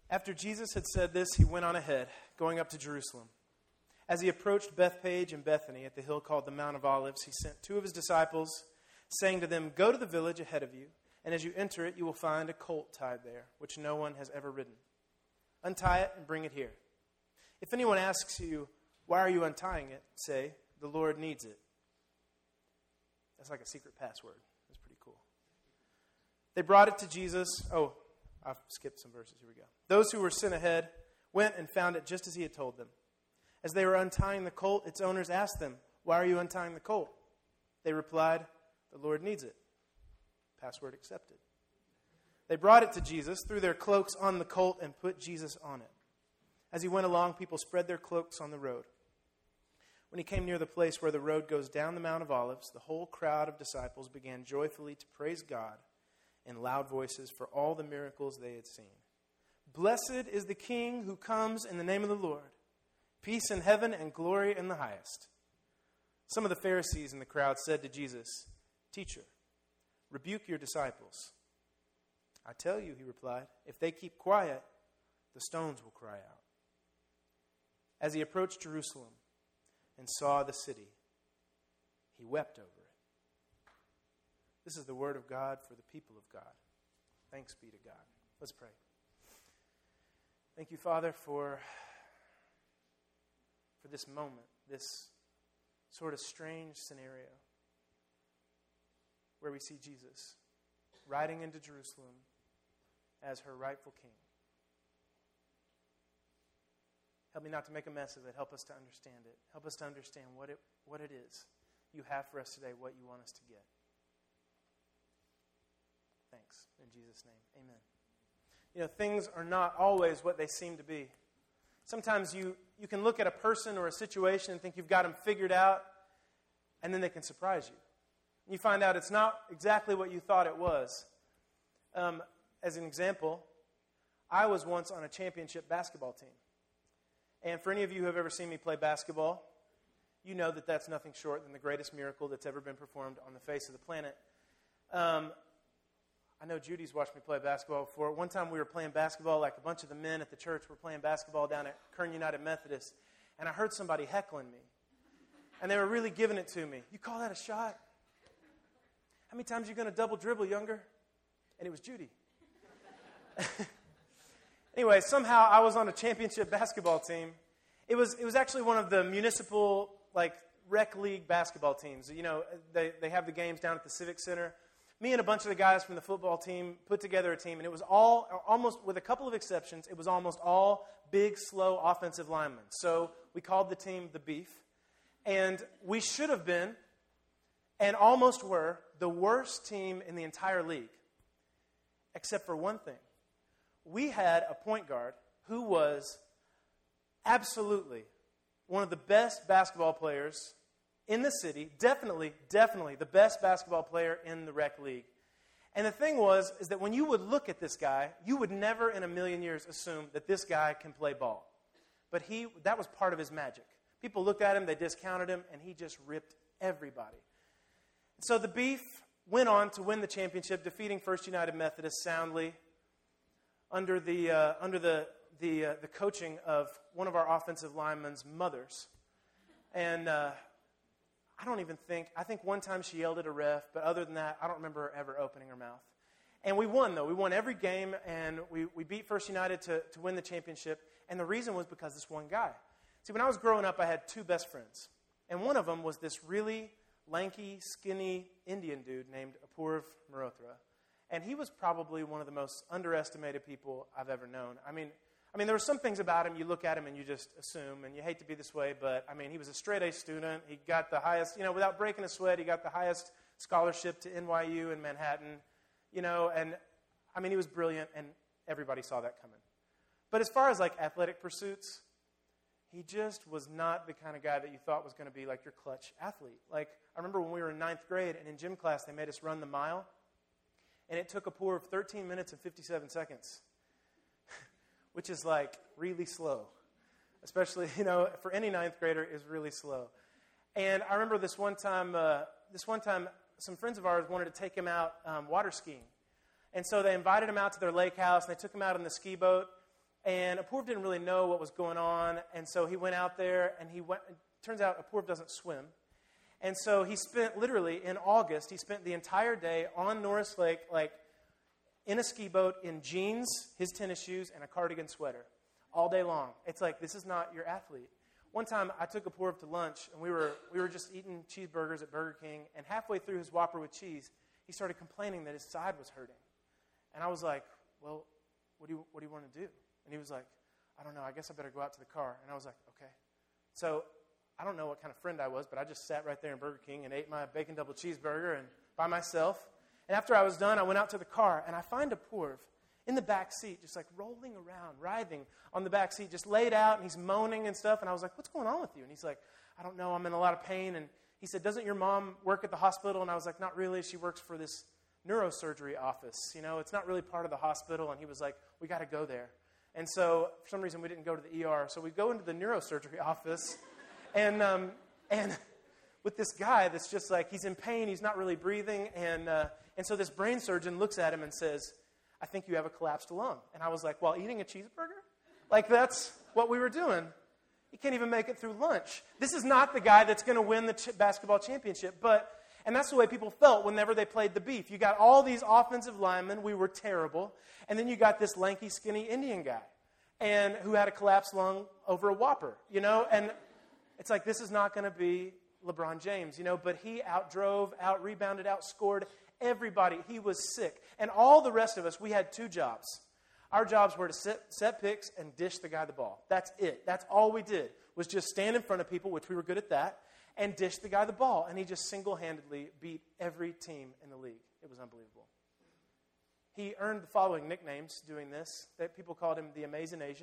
After Jesus had said this, he went on ahead, going up to Jerusalem. As he approached Bethphage and Bethany at the hill called the Mount of Olives, he sent two of his disciples, saying to them, "Go to the village ahead of you, and as you enter it, you will find a colt tied there, which no one has ever ridden. Untie it and bring it here. If anyone asks you, 'Why are you untying it?' say, 'The Lord needs it.'" That's like a secret password. That's pretty cool. They brought it to Jesus. Oh, I've skipped some verses. Here we go. Those who were sent ahead went and found it just as he had told them. As they were untying the colt, its owners asked them, "Why are you untying the colt?" They replied, "The Lord needs it." Password accepted. They brought it to Jesus, threw their cloaks on the colt, and put Jesus on it. As he went along, people spread their cloaks on the road. When he came near the place where the road goes down the Mount of Olives, the whole crowd of disciples began joyfully to praise God in loud voices for all the miracles they had seen. "Blessed is the King who comes in the name of the Lord. Peace in heaven and glory in the highest." Some of the Pharisees in the crowd said to Jesus, "Teacher, rebuke your disciples." "I tell you," he replied, "if they keep quiet, the stones will cry out." As he approached Jerusalem and saw the city, he wept over it. This is the word of God for the people of God. Thanks be to God. Let's pray. Thank you, Father, for this moment, this sort of strange scenario where we see Jesus riding into Jerusalem as her rightful king. Help me not to make a mess of it. Help us to understand it. Help us to understand what it is you have for us today, what you want us to get. Thanks. In Jesus' name, amen. You know, things are not always what they seem to be. Sometimes you can look at a person or a situation and think you've got them figured out, and then they can surprise you. You find out it's not exactly what you thought it was. As an example, I was once on a championship basketball team. And for any of you who have ever seen me play basketball, you know that that's nothing short than the greatest miracle that's ever been performed on the face of the planet. I know Judy's watched me play basketball before. One time we were playing basketball, like a bunch of the men at the church were playing basketball down at Kern United Methodist, and I heard somebody heckling me. And they were really giving it to me. "You call that a shot? How many times are you going to double dribble, younger?" And it was Judy. Anyway, somehow I was on a championship basketball team. It was actually one of the municipal, rec league basketball teams. You know, they have the games down at the Civic Center. Me and a bunch of the guys from the football team put together a team, and it was all, almost with a couple of exceptions, it was almost all big, slow offensive linemen. So we called the team the Beef. And we should have been, and almost were, the worst team in the entire league. Except for one thing. We had a point guard who was absolutely one of the best basketball players in the city, definitely the best basketball player in the rec league. And the thing is that when you would look at this guy, you would never in a million years assume that this guy can play ball. But that was part of his magic. People looked at him, they discounted him, and he just ripped everybody. So the Beef went on to win the championship, defeating First United Methodist soundly under the coaching of one of our offensive linemen's mothers. And I think one time she yelled at a ref, but other than that, I don't remember her ever opening her mouth. And we won, though. We won every game, and we beat First United to win the championship. And the reason was because this one guy. See, when I was growing up, I had two best friends. And one of them was this really lanky, skinny Indian dude named Apurv Mehrotra. And he was probably one of the most underestimated people I've ever known. I mean, there were some things about him, you look at him and you just assume, and you hate to be this way, but, he was a straight-A student. He got the highest, without breaking a sweat, he got the highest scholarship to NYU in Manhattan, and, he was brilliant, and everybody saw that coming. But as far as, athletic pursuits, he just was not the kind of guy that you thought was going to be, your clutch athlete. I remember when we were in 9th grade, and in gym class, they made us run the mile, and it took Apurv 13 minutes and 57 seconds. Which is really slow. Especially, for any 9th grader is really slow. And I remember this one time, some friends of ours wanted to take him out water skiing. And so they invited him out to their lake house, and they took him out on the ski boat. And Apoorv didn't really know what was going on, and so he went out there, and turns out Apoorv doesn't swim. And so he spent, literally, in August, he spent the entire day on Norris Lake, like, in a ski boat, in jeans, his tennis shoes, and a cardigan sweater, all day long. It's like, this is not your athlete. One time, I took Apoorv to lunch, and we were just eating cheeseburgers at Burger King, and halfway through his Whopper with cheese, he started complaining that his side was hurting. And I was like, well, what do you want to do? And he was like, I don't know, I guess I better go out to the car. And I was like, okay. So I don't know what kind of friend I was, but I just sat right there in Burger King and ate my bacon double cheeseburger and by myself. And after I was done, I went out to the car, and I find Apoorv in the back seat, just like rolling around, writhing on the back seat, just laid out, and he's moaning and stuff. And I was like, what's going on with you? And he's like, I don't know, I'm in a lot of pain. And he said, doesn't your mom work at the hospital? And I was like, not really. She works for this neurosurgery office. You know, it's not really part of the hospital. And he was like, we got to go there. And so for some reason we didn't go to the ER. So we go into the neurosurgery office, and with this guy that's just like, he's in pain, he's not really breathing. And so this brain surgeon looks at him and says, I think you have a collapsed lung. And I was like, while eating a cheeseburger? Like, that's what we were doing. He can't even make it through lunch. This is not the guy that's going to win the basketball championship. And that's the way people felt whenever they played the beef. You got all these offensive linemen. We were terrible. And then you got this lanky, skinny Indian guy and who had a collapsed lung over a Whopper, you know. And it's like, this is not going to be LeBron James, you know. But he outdrove, out-rebounded, outscored everybody. He was sick. And all the rest of us, we had two jobs. Our jobs were to set picks and dish the guy the ball. That's it. That's all we did, was just stand in front of people, which we were good at that, and dish the guy the ball. And he just single-handedly beat every team in the league. It was unbelievable. He earned the following nicknames doing this. People called him the Amazing Asian,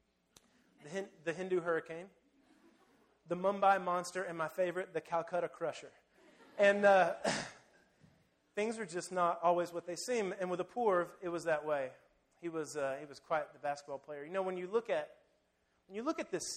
the Hindu Hurricane, the Mumbai Monster, and my favorite, the Calcutta Crusher. And things are just not always what they seem. And with Apoorv, it was that way. He was quite the basketball player. You know, when you look at this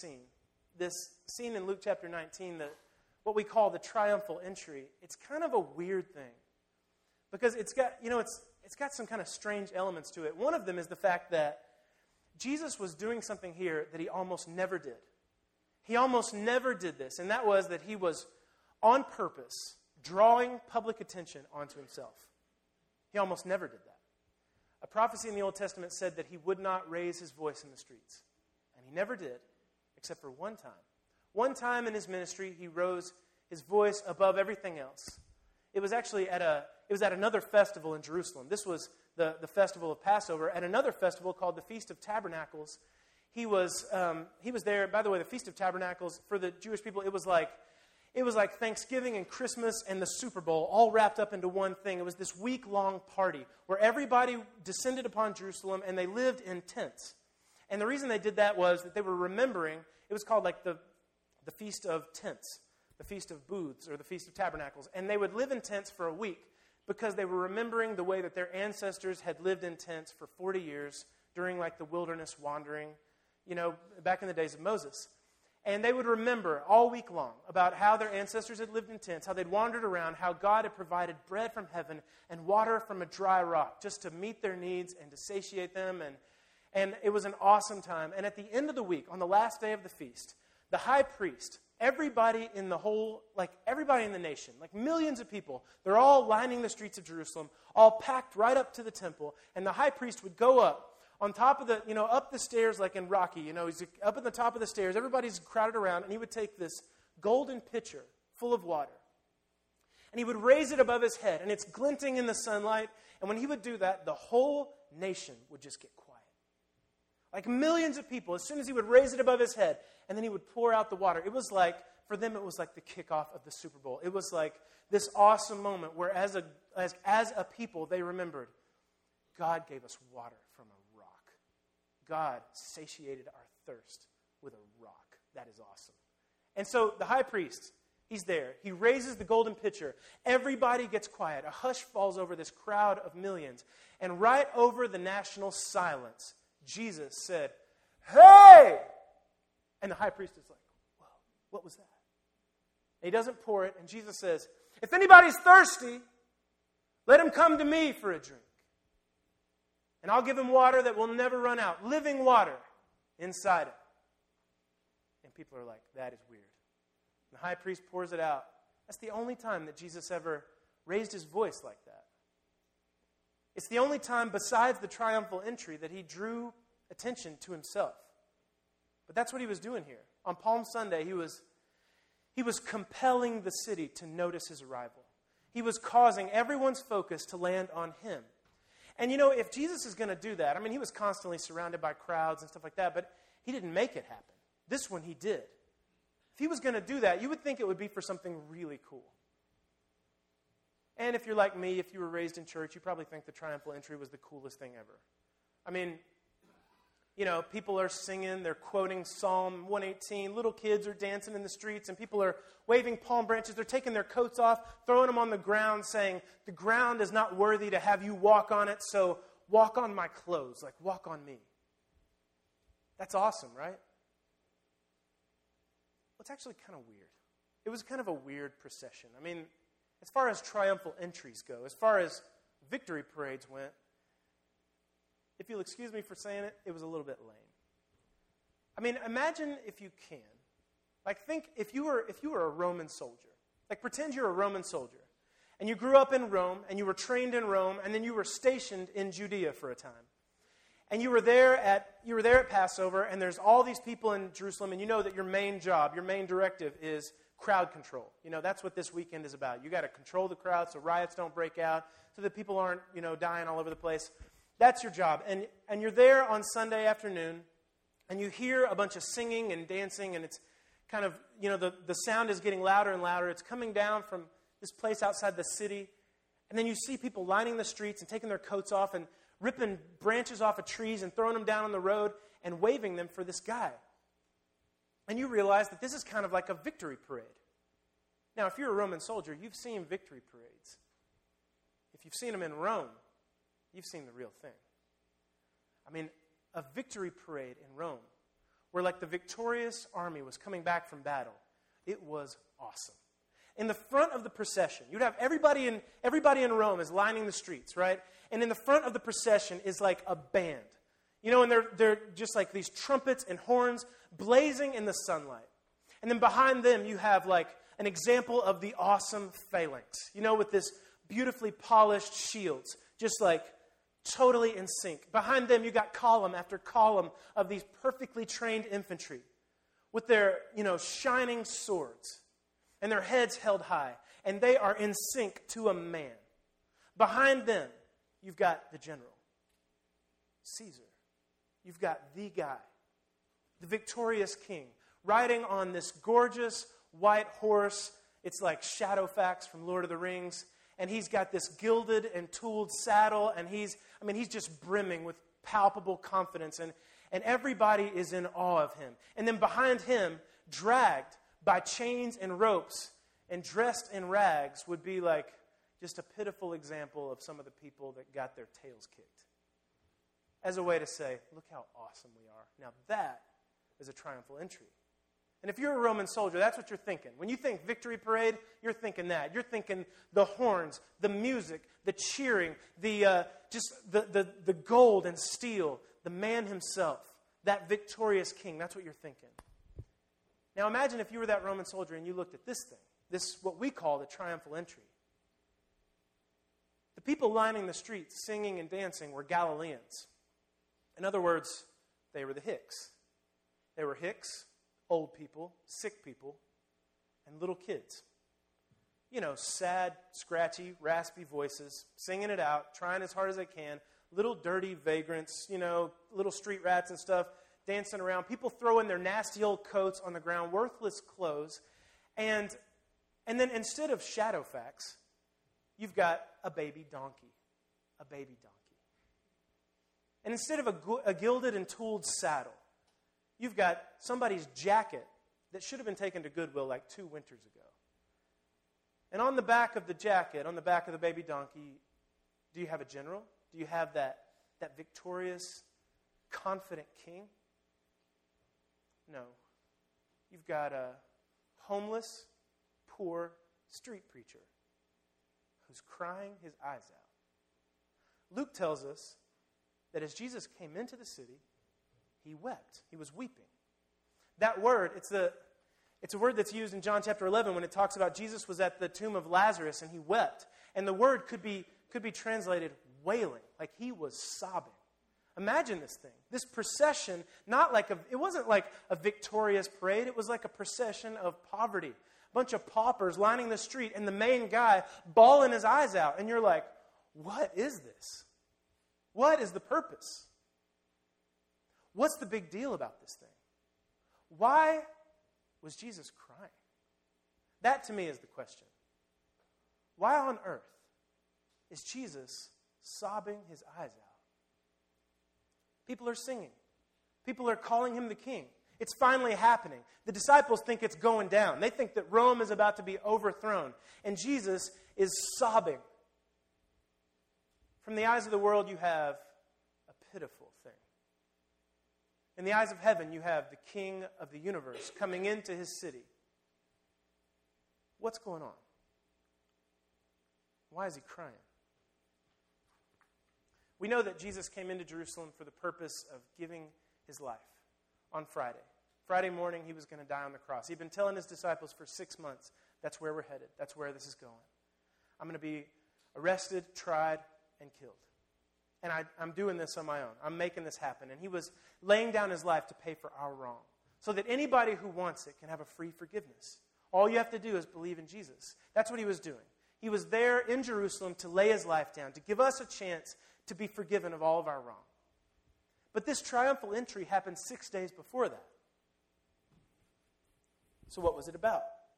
scene in Luke chapter 19, what we call the triumphal entry, it's kind of a weird thing because it's got some kind of strange elements to it. One of them is the fact that Jesus was doing something here that he almost never did. He almost never did this, and that was that he was on purpose drawing public attention onto himself. He almost never did that. A prophecy in the Old Testament said that he would not raise his voice in the streets. And he never did, except for one time. One time in his ministry, he rose his voice above everything else. It was actually at another festival in Jerusalem. This was the festival of Passover. At another festival called the Feast of Tabernacles, he was there. By the way, the Feast of Tabernacles, for the Jewish people, it was like Thanksgiving and Christmas and the Super Bowl all wrapped up into one thing. It was this week-long party where everybody descended upon Jerusalem and they lived in tents. And the reason they did that was that they were remembering, it was called like the Feast of Tents, the Feast of Booths, or the Feast of Tabernacles. And they would live in tents for a week because they were remembering the way that their ancestors had lived in tents for 40 years during like the wilderness wandering, you know, back in the days of Moses. And they would remember all week long about how their ancestors had lived in tents, how they'd wandered around, how God had provided bread from heaven and water from a dry rock just to meet their needs and to satiate them. And it was an awesome time. And at the end of the week, on the last day of the feast, the high priest, everybody in the nation, like millions of people, they're all lining the streets of Jerusalem, all packed right up to the temple. And the high priest would go up on top of up the stairs like in Rocky. He's up at the top of the stairs. Everybody's crowded around, and he would take this golden pitcher full of water. And he would raise it above his head, and it's glinting in the sunlight. And when he would do that, the whole nation would just get quiet. Like millions of people, as soon as he would raise it above his head, and then he would pour out the water. It was like, for them, it was like the kickoff of the Super Bowl. It was like this awesome moment where as a people, they remembered, God gave us water from a rock. God satiated our thirst with a rock. That is awesome. And so the high priest, he's there. He raises the golden pitcher. Everybody gets quiet. A hush falls over this crowd of millions. And right over the national silence, Jesus said, "Hey!" And the high priest is like, "Whoa, what was that?" And he doesn't pour it. And Jesus says, "If anybody's thirsty, let him come to me for a drink." And I'll give him water that will never run out, living water inside him. And people are like, that is weird. And the high priest pours it out. That's the only time that Jesus ever raised his voice like that. It's the only time besides the triumphal entry that he drew attention to himself. But that's what he was doing here. On Palm Sunday, he was compelling the city to notice his arrival. He was causing everyone's focus to land on him. And you know, if Jesus is going to do that, I mean, he was constantly surrounded by crowds and stuff like that, but he didn't make it happen. This one he did. If he was going to do that, you would think it would be for something really cool. And if you're like me, if you were raised in church, you probably think the triumphal entry was the coolest thing ever. I mean, you know, people are singing, they're quoting Psalm 118, little kids are dancing in the streets, and people are waving palm branches, they're taking their coats off, throwing them on the ground, saying, the ground is not worthy to have you walk on it, so walk on my clothes, like walk on me. That's awesome, right? Well, it's actually kind of weird. It was kind of a weird procession. I mean, as far as triumphal entries go, as far as victory parades went, if you'll excuse me for saying it, it was a little bit lame. I mean, imagine if you can. Like, think if you were a Roman soldier. Like, pretend you're a Roman soldier. And you grew up in Rome, and you were trained in Rome, and then you were stationed in Judea for a time. And you were there at Passover, and there's all these people in Jerusalem, and you know that your main job, your main directive is crowd control. You know, that's what this weekend is about. You got to control the crowd so riots don't break out, so that people aren't, you know, dying all over the place. That's your job. And you're there on Sunday afternoon, and you hear a bunch of singing and dancing, and it's kind of, you know, the sound is getting louder and louder. It's coming down from this place outside the city. And then you see people lining the streets and taking their coats off and ripping branches off of trees and throwing them down on the road and waving them for this guy. And you realize that this is kind of like a victory parade. Now, if you're a Roman soldier, you've seen victory parades. If you've seen them in Rome, you've seen the real thing. I mean, a victory parade in Rome, where like the victorious army was coming back from battle, it was awesome. In the front of the procession, you'd have everybody in Rome is lining the streets, right? And in the front of the procession is like a band. You know, and they're just like these trumpets and horns blazing in the sunlight. And then behind them you have like an example of the awesome phalanx, you know, with this beautifully polished shields, just like totally in sync. Behind them you got column after column of these perfectly trained infantry with their, you know, shining swords and their heads held high, and they are in sync to a man. Behind them you've got the general, Caesar. You've got the guy, the victorious king, riding on this gorgeous white horse. It's like Shadowfax from Lord of the Rings. And he's got this gilded and tooled saddle. And he's just brimming with palpable confidence. And everybody is in awe of him. And then behind him, dragged by chains and ropes and dressed in rags, would be like just a pitiful example of some of the people that got their tails kicked. As a way to say, look how awesome we are. Now that is a triumphal entry. And if you're a Roman soldier, that's what you're thinking. When you think victory parade, you're thinking that. You're thinking the horns, the music, the cheering, the gold and steel, the man himself, that victorious king. That's what you're thinking. Now imagine if you were that Roman soldier and you looked at this thing, this what we call the triumphal entry. The people lining the streets, singing and dancing, were Galileans. In other words, they were the Hicks. They were Hicks, old people, sick people, and little kids. You know, sad, scratchy, raspy voices, singing it out, trying as hard as they can, little dirty vagrants, you know, little street rats and stuff, dancing around, people throwing their nasty old coats on the ground, worthless clothes, and then instead of Shadowfax, you've got a baby donkey. A baby donkey. And instead of a gilded and tooled saddle, you've got somebody's jacket that should have been taken to Goodwill like 2 winters ago. And on the back of the jacket, on the back of the baby donkey, do you have a general? Do you have that victorious, confident king? No. You've got a homeless, poor street preacher who's crying his eyes out. Luke tells us that as Jesus came into the city, he wept. He was weeping. That word, it's a word that's used in John chapter 11 when it talks about Jesus was at the tomb of Lazarus and he wept. And the word could be translated wailing, like he was sobbing. Imagine this thing. This procession, it wasn't like a victorious parade. It was like a procession of poverty. A bunch of paupers lining the street and the main guy bawling his eyes out. And you're like, what is this? What is the purpose? What's the big deal about this thing? Why was Jesus crying? That to me is the question. Why on earth is Jesus sobbing his eyes out? People are singing. People are calling him the king. It's finally happening. The disciples think it's going down. They think that Rome is about to be overthrown. And Jesus is sobbing. From the eyes of the world, you have a pitiful thing. In the eyes of heaven, you have the King of the universe coming into his city. What's going on? Why is he crying? We know that Jesus came into Jerusalem for the purpose of giving his life on Friday. Friday morning, he was going to die on the cross. He'd been telling his disciples for 6 months, that's where we're headed. That's where this is going. I'm going to be arrested, tried, and killed. And I'm doing this on my own. I'm making this happen. And he was laying down his life to pay for our wrong, so that anybody who wants it can have a free forgiveness. All you have to do is believe in Jesus. That's what he was doing. He was there in Jerusalem to lay his life down, to give us a chance to be forgiven of all of our wrong. But this triumphal entry happened 6 days before that. So what was it about?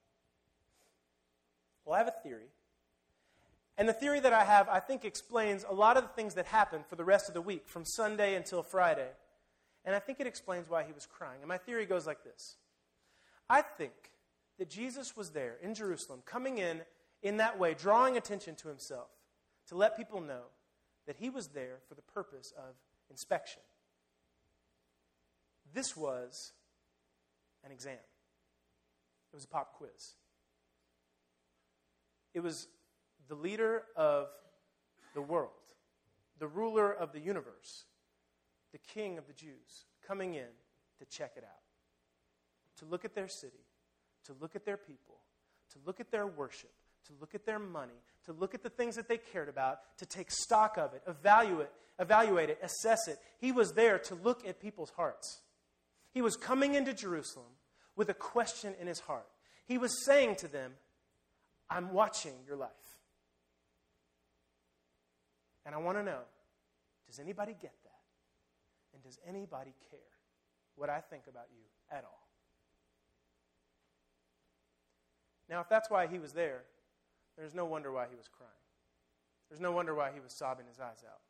Well, I have a theory. And the theory that I have, I think, explains a lot of the things that happened for the rest of the week, from Sunday until Friday. And I think it explains why he was crying. And my theory goes like this. I think that Jesus was there in Jerusalem, coming in that way, drawing attention to himself, to let people know that he was there for the purpose of inspection. This was an exam. It was a pop quiz. It was the leader of the world, the ruler of the universe, the king of the Jews, coming in to check it out, to look at their city, to look at their people, to look at their worship, to look at their money, to look at the things that they cared about, to take stock of it, evaluate it, assess it. He was there to look at people's hearts. He was coming into Jerusalem with a question in his heart. He was saying to them, I'm watching your life. And I want to know, does anybody get that? And does anybody care what I think about you at all? Now, if that's why he was there, there's no wonder why he was crying. There's no wonder why he was sobbing his eyes out.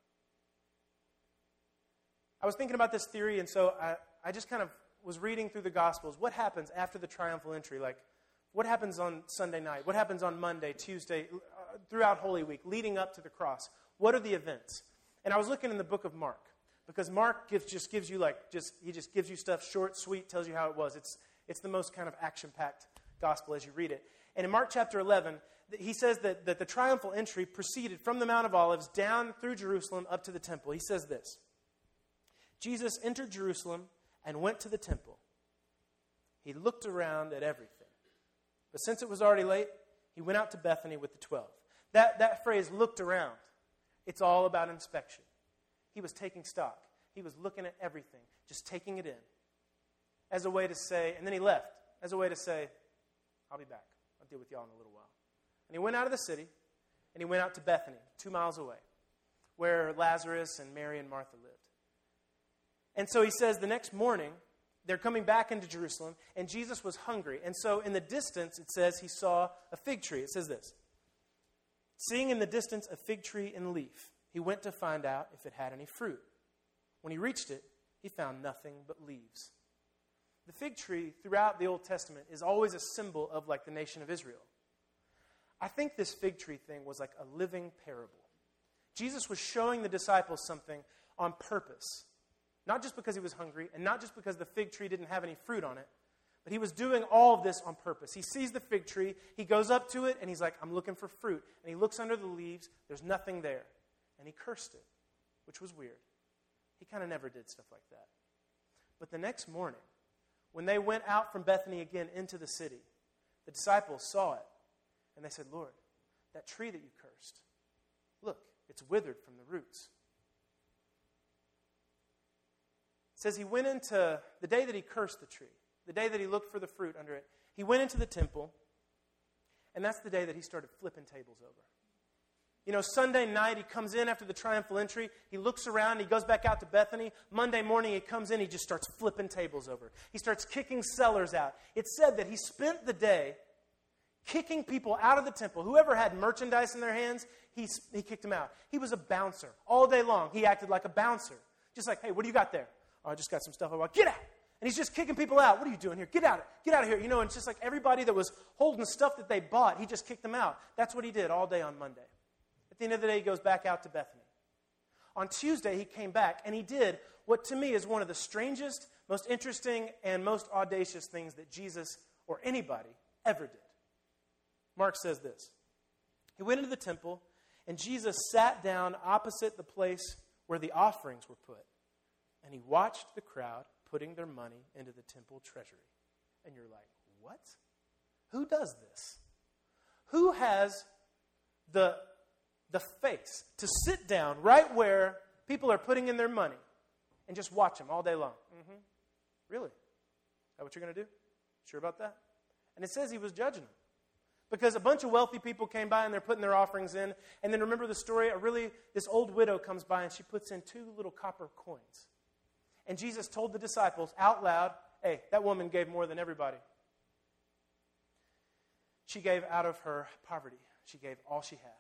I was thinking about this theory, and so I just kind of was reading through the Gospels. What happens after the triumphal entry? Like, what happens on Sunday night? What happens on Monday, Tuesday, throughout Holy Week, leading up to the cross? What are the events? And I was looking in the book of Mark, because Mark just gives you stuff short, sweet, tells you how it was. It's the most kind of action-packed gospel as you read it. And in Mark chapter 11, he says that the triumphal entry proceeded from the Mount of Olives down through Jerusalem up to the temple. He says this: Jesus entered Jerusalem and went to the temple. He looked around at everything. But since it was already late, he went out to Bethany with the 12. That phrase, looked around, it's all about inspection. He was taking stock. He was looking at everything, just taking it in. As a way to say, and then he left, as a way to say, I'll be back. I'll deal with y'all in a little while. And he went out of the city, and he went out to Bethany, 2 miles away, where Lazarus and Mary and Martha lived. And so he says the next morning, they're coming back into Jerusalem, and Jesus was hungry. And so in the distance, it says he saw a fig tree. It says this: seeing in the distance a fig tree in leaf, he went to find out if it had any fruit. When he reached it, he found nothing but leaves. The fig tree throughout the Old Testament is always a symbol of like the nation of Israel. I think this fig tree thing was like a living parable. Jesus was showing the disciples something on purpose. Not just because he was hungry, and not just because the fig tree didn't have any fruit on it, but he was doing all of this on purpose. He sees the fig tree, he goes up to it, and he's like, I'm looking for fruit. And he looks under the leaves, there's nothing there. And he cursed it, which was weird. He kind of never did stuff like that. But the next morning, when they went out from Bethany again into the city, the disciples saw it, and they said, Lord, that tree that you cursed, look, it's withered from the roots. It says he went into, the day that he cursed the tree, the day that he looked for the fruit under it, he went into the temple, and that's the day that he started flipping tables over. You know, Sunday night, he comes in after the triumphal entry. He looks around. He goes back out to Bethany. Monday morning, he comes in. He just starts flipping tables over. He starts kicking sellers out. It said that he spent the day kicking people out of the temple. Whoever had merchandise in their hands, he kicked them out. He was a bouncer. All day long, he acted like a bouncer. Just like, hey, what do you got there? Oh, I just got some stuff. I want, get out. And he's just kicking people out. What are you doing here? Get out of here. You know, and it's just like everybody that was holding stuff that they bought, he just kicked them out. That's what he did all day on Monday. At the end of the day, he goes back out to Bethany. On Tuesday, he came back, and he did what to me is one of the strangest, most interesting, and most audacious things that Jesus or anybody ever did. Mark says this. He went into the temple, and Jesus sat down opposite the place where the offerings were put. And he watched the crowd putting their money into the temple treasury. And you're like, what? Who does this? Who has the face to sit down right where people are putting in their money and just watch them all day long? Mm-hmm. Really? Is that what you're going to do? Sure about that? And it says he was judging them. Because a bunch of wealthy people came by and they're putting their offerings in. And then remember the story? This old widow comes by and she puts in 2 little copper coins. And Jesus told the disciples out loud, hey, that woman gave more than everybody. She gave out of her poverty. She gave all she had.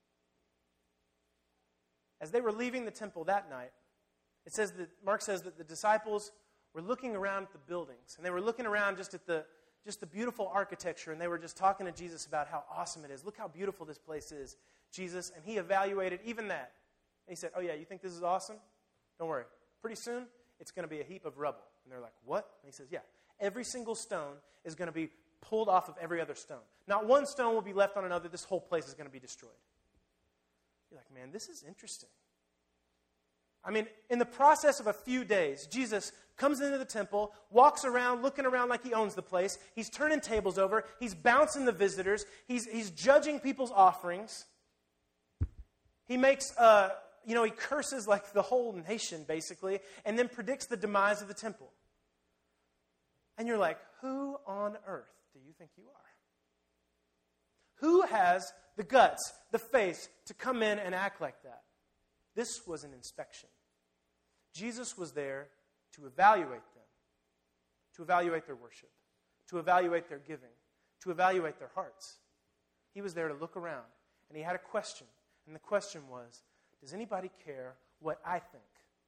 As they were leaving the temple that night, Mark says that the disciples were looking around at the buildings. And they were looking around just at the beautiful architecture. And they were just talking to Jesus about how awesome it is. Look how beautiful this place is, Jesus. And he evaluated even that. And he said, oh yeah, you think this is awesome? Don't worry. Pretty soon, it's going to be a heap of rubble. And they're like, what? And he says, yeah, every single stone is going to be pulled off of every other stone. Not one stone will be left on another. This whole place is going to be destroyed. You're like, man, this is interesting. I mean, in the process of a few days, Jesus comes into the temple, walks around, looking around like he owns the place. He's turning tables over. He's bouncing the visitors. He's judging people's offerings. He makes, he curses like the whole nation, basically, and then predicts the demise of the temple. And you're like, who on earth do you think you are? Who has the guts, the face, to come in and act like that? This was an inspection. Jesus was there to evaluate them, to evaluate their worship, to evaluate their giving, to evaluate their hearts. He was there to look around, and he had a question. And the question was, does anybody care what I think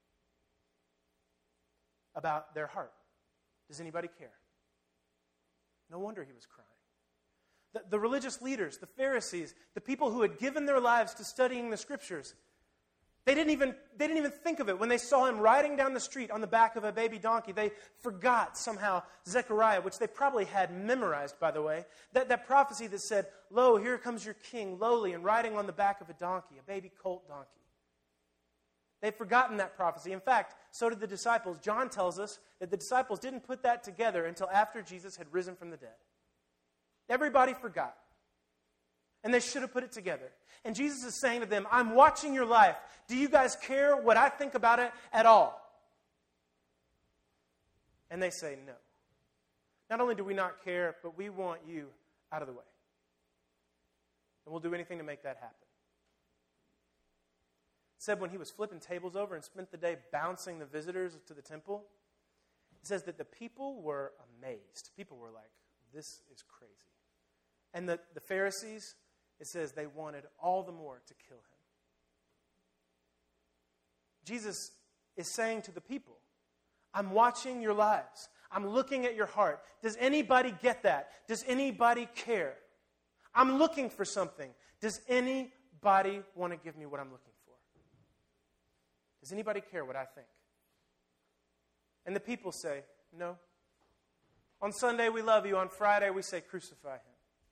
about their heart? Does anybody care? No wonder he was crying. The religious leaders, the Pharisees, the people who had given their lives to studying the Scriptures, they didn't even think of it. When they saw him riding down the street on the back of a baby donkey, they forgot somehow Zechariah, which they probably had memorized, by the way, that prophecy that said, lo, here comes your king, lowly and riding on the back of a donkey, a baby colt donkey. They'd forgotten that prophecy. In fact, so did the disciples. John tells us that the disciples didn't put that together until after Jesus had risen from the dead. Everybody forgot. And they should have put it together. And Jesus is saying to them, I'm watching your life. Do you guys care what I think about it at all? And they say no. Not only do we not care, but we want you out of the way. And we'll do anything to make that happen. It said when he was flipping tables over and spent the day bouncing the visitors to the temple, it says that the people were amazed. People were like, this is crazy. And the Pharisees, it says they wanted all the more to kill him. Jesus is saying to the people, I'm watching your lives. I'm looking at your heart. Does anybody get that? Does anybody care? I'm looking for something. Does anybody want to give me what I'm looking for? Does anybody care what I think? And the people say, no. On Sunday we love you. On Friday we say crucify him.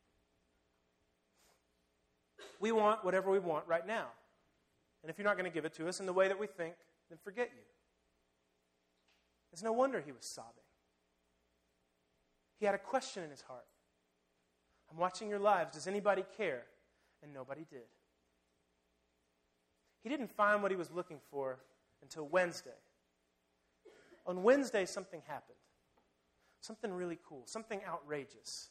We want whatever we want right now. And if you're not going to give it to us in the way that we think, then forget you. It's no wonder he was sobbing. He had a question in his heart. I'm watching your lives. Does anybody care? And nobody did. He didn't find what he was looking for until Wednesday. On Wednesday, something happened. Something really cool. Something outrageous.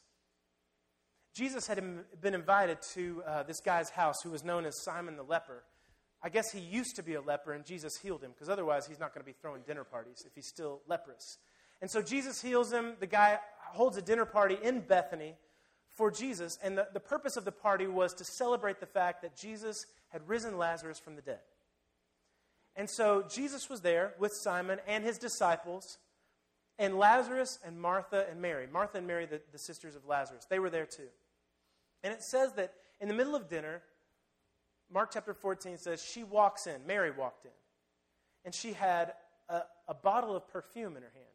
Jesus had been invited to this guy's house who was known as Simon the leper. I guess he used to be a leper and Jesus healed him, because otherwise he's not going to be throwing dinner parties if he's still leprous. And so Jesus heals him. The guy holds a dinner party in Bethany for Jesus. And the purpose of the party was to celebrate the fact that Jesus had risen Lazarus from the dead. And so Jesus was there with Simon and his disciples, and Lazarus and Martha and Mary. Martha and Mary, the sisters of Lazarus, they were there too. And it says that in the middle of dinner, Mark chapter 14 says, she walks in, Mary walked in, and she had a bottle of perfume in her hand.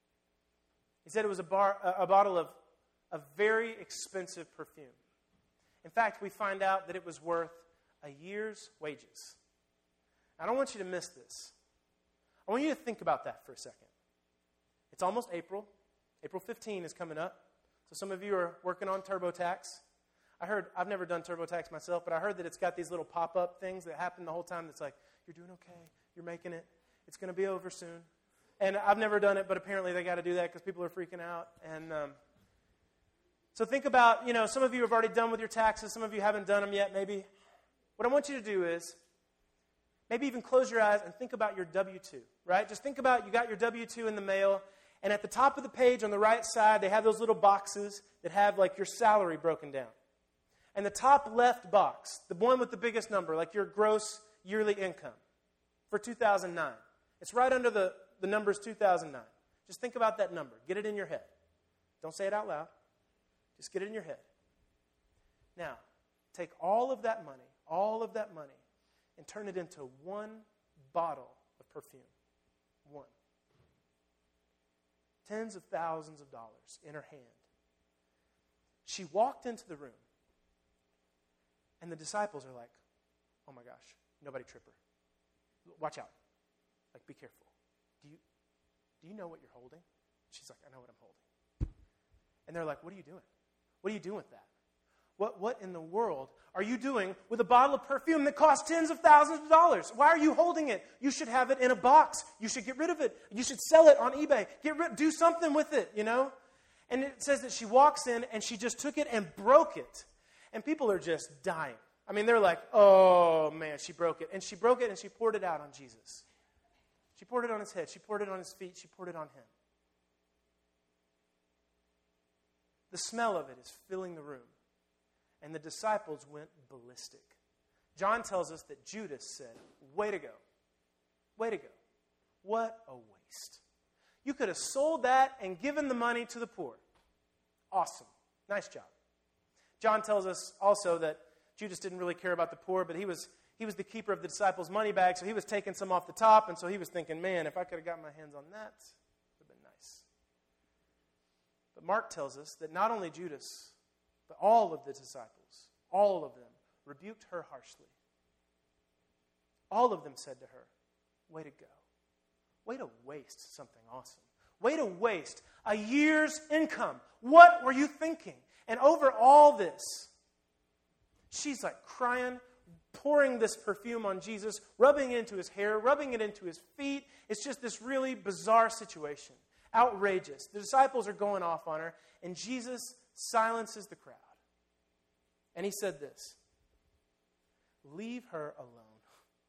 He said it was a bottle of a very expensive perfume. In fact, we find out that it was worth a year's wages. I don't want you to miss this. I want you to think about that for a second. It's almost April. April 15 is coming up. So some of you are working on TurboTax. I've never done TurboTax myself, but I heard that it's got these little pop-up things that happen the whole time that's like, you're doing okay, you're making it, it's going to be over soon. And I've never done it, but apparently they got to do that because people are freaking out. And so think about, some of you have already done with your taxes, some of you haven't done them yet maybe. What I want you to do is maybe even close your eyes and think about your W-2, right? Just think about you got your W-2 in the mail, and at the top of the page on the right side, they have those little boxes that have like your salary broken down. And the top left box, the one with the biggest number, like your gross yearly income for 2009. It's right under the numbers 2009. Just think about that number. Get it in your head. Don't say it out loud. Just get it in your head. Now, take all of that money, and turn it into one bottle of perfume. One. Tens of thousands of dollars in her hand. She walked into the room, and the disciples are like, oh my gosh, nobody trip her. Watch out. Like, be careful. Do you know what you're holding? She's like, I know what I'm holding. And they're like, what are you doing? What are you doing with that? What in the world are you doing with a bottle of perfume that costs tens of thousands of dollars? Why are you holding it? You should have it in a box. You should get rid of it. You should sell it on eBay. Do something with it, And it says that she walks in and she just took it and broke it. And people are just dying. I mean, they're like, oh man, she broke it. And she broke it and she poured it out on Jesus. She poured it on his head. She poured it on his feet. She poured it on him. The smell of it is filling the room. And the disciples went ballistic. John tells us that Judas said, way to go. Way to go. What a waste. You could have sold that and given the money to the poor. Awesome. Nice job. John tells us also that Judas didn't really care about the poor, but he was the keeper of the disciples' money bag, so he was taking some off the top, and so he was thinking, man, if I could have got my hands on that, it would have been nice. But Mark tells us that not only Judas, but all of the disciples, all of them, rebuked her harshly. All of them said to her, way to go. Way to waste something awesome. Way to waste a year's income. What were you thinking? And over all this, she's like crying, pouring this perfume on Jesus, rubbing it into his hair, rubbing it into his feet. It's just this really bizarre situation. Outrageous. The disciples are going off on her, and Jesus silences the crowd. And he said this, leave her alone.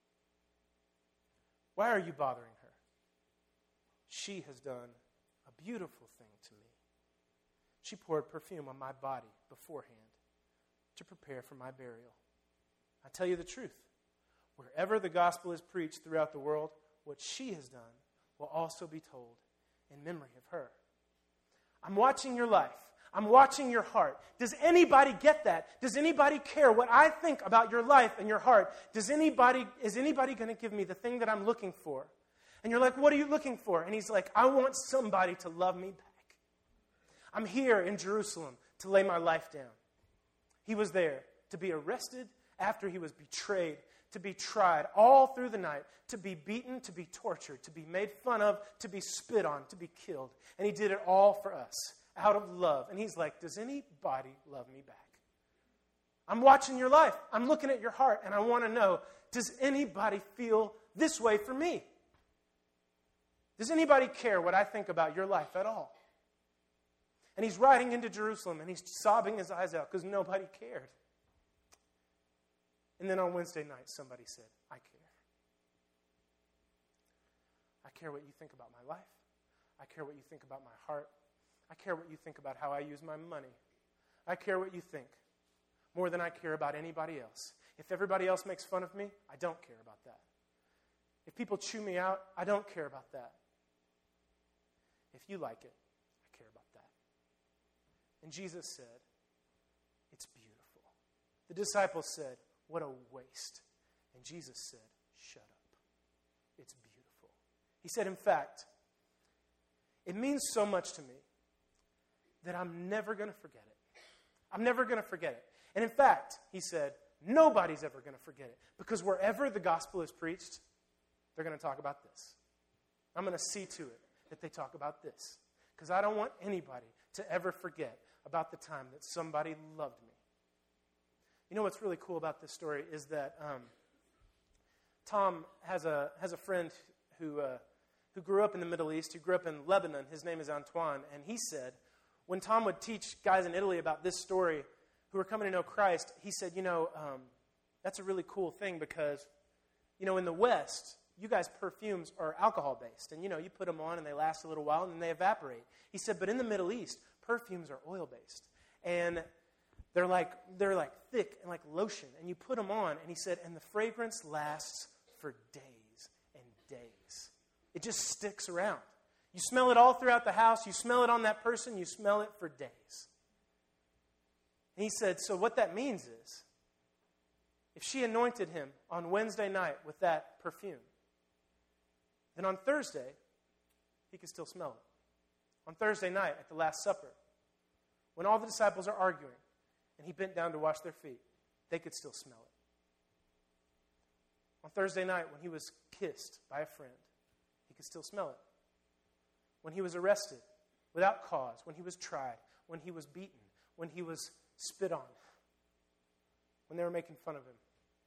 Why are you bothering her? She has done a beautiful thing to me. She poured perfume on my body beforehand to prepare for my burial. I tell you the truth. Wherever the gospel is preached throughout the world, what she has done will also be told in memory of her. I'm watching your life. I'm watching your heart. Does anybody get that? Does anybody care what I think about your life and your heart? Is anybody going to give me the thing that I'm looking for? And you're like, what are you looking for? And he's like, I want somebody to love me back. I'm here in Jerusalem to lay my life down. He was there to be arrested after he was betrayed, to be tried all through the night, to be beaten, to be tortured, to be made fun of, to be spit on, to be killed. And he did it all for us out of love. And he's like, does anybody love me back? I'm watching your life. I'm looking at your heart, and I want to know, does anybody feel this way for me? Does anybody care what I think about your life at all? And he's riding into Jerusalem, and he's sobbing his eyes out because nobody cared. And then on Wednesday night, somebody said, I care. I care what you think about my life. I care what you think about my heart. I care what you think about how I use my money. I care what you think more than I care about anybody else. If everybody else makes fun of me, I don't care about that. If people chew me out, I don't care about that. If you like it, I care about that. And Jesus said, it's beautiful. The disciples said, what a waste. And Jesus said, shut up. It's beautiful. He said, in fact, it means so much to me that I'm never going to forget it. I'm never going to forget it. And in fact, he said, nobody's ever going to forget it. Because wherever the gospel is preached, they're going to talk about this. I'm going to see to it that they talk about this. Because I don't want anybody to ever forget about the time that somebody loved me. You know what's really cool about this story is that Tom has a friend who grew up in the Middle East, who grew up in Lebanon. His name is Antoine. And he said, when Tom would teach guys in Italy about this story who were coming to know Christ, he said, that's a really cool thing because, in the West, you guys' perfumes are alcohol-based. And, you put them on and they last a little while and then they evaporate. He said, but in the Middle East, perfumes are oil-based. And they're like thick and like lotion. And you put them on, and he said, and the fragrance lasts for days and days. It just sticks around. You smell it all throughout the house. You smell it on that person. You smell it for days. And he said, so what that means is, if she anointed him on Wednesday night with that perfume, then on Thursday, he could still smell it. On Thursday night at the Last Supper, when all the disciples are arguing, and he bent down to wash their feet, they could still smell it. On Thursday night, when he was kissed by a friend, he could still smell it. When he was arrested without cause, when he was tried, when he was beaten, when he was spit on, when they were making fun of him,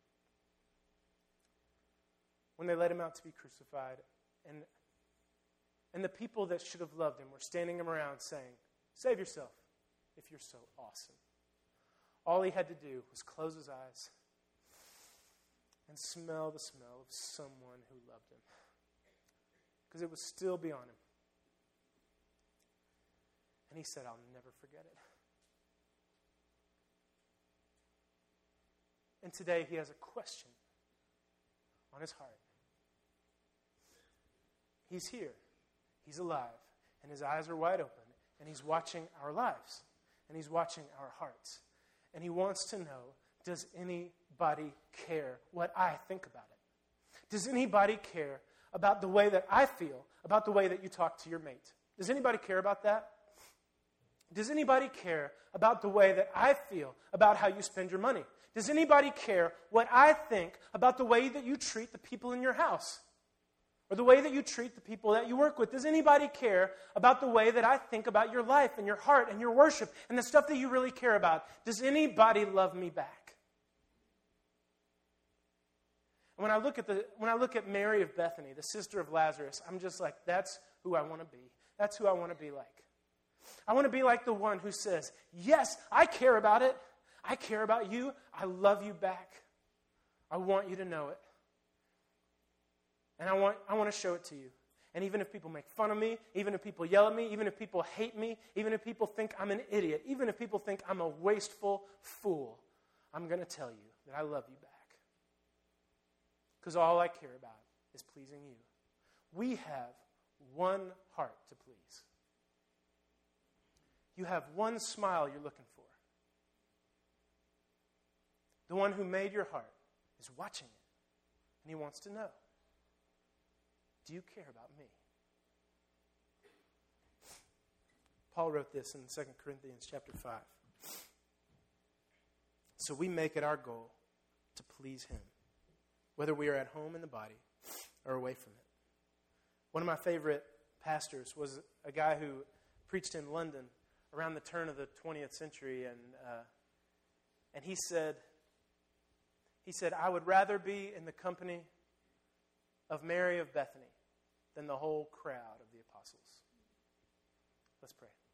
when they led him out to be crucified, and the people that should have loved him were standing him around saying, save yourself if you're so awesome. All he had to do was close his eyes and smell the smell of someone who loved him. Because it was still beyond him. And he said, I'll never forget it. And today he has a question on his heart. He's here. He's alive. And his eyes are wide open. And he's watching our lives. And he's watching our hearts. And he wants to know, does anybody care what I think about it? Does anybody care about the way that I feel, about the way that you talk to your mate? Does anybody care about that? Does anybody care about the way that I feel about how you spend your money? Does anybody care what I think about the way that you treat the people in your house? Or the way that you treat the people that you work with? Does anybody care about the way that I think about your life and your heart and your worship and the stuff that you really care about? Does anybody love me back? And when I look at Mary of Bethany, the sister of Lazarus, I'm just like, that's who I want to be. That's who I want to be like. I want to be like the one who says, yes, I care about it. I care about you. I love you back. I want you to know it. And I want to show it to you. And even if people make fun of me, even if people yell at me, even if people hate me, even if people think I'm an idiot, even if people think I'm a wasteful fool, I'm going to tell you that I love you back. Because all I care about is pleasing you. We have one heart to please. You have one smile you're looking for. The one who made your heart is watching it. And he wants to know, do you care about me? Paul wrote this in 2 Corinthians chapter 5. So we make it our goal to please him. whether we are at home in the body or away from it. One of my favorite pastors was a guy who preached in London around the turn of the 20th century, and he said, I would rather be in the company of Mary of Bethany than the whole crowd of the apostles. Let's pray.